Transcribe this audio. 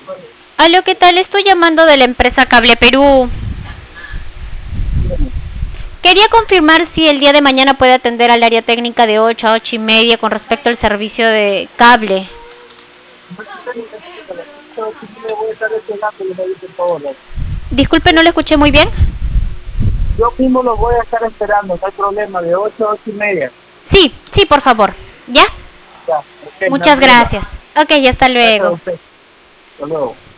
Aló, ¿qué tal? Estoy llamando de la empresa Cable Perú. Quería confirmar si el día de mañana puede atender al área técnica de 8 a 8 y media con respecto al servicio de cable. Sí le voy a estar esperando, le dice por favor. Disculpe, no le escuché muy bien. Yo mismo lo voy a estar esperando, no hay problema, de 8 a 8 y media. Sí, sí, por favor. ¿Ya? Ya, ok, no hay Muchas problema. gracias. Ok, hasta Gracias a luego. usted. Hasta luego.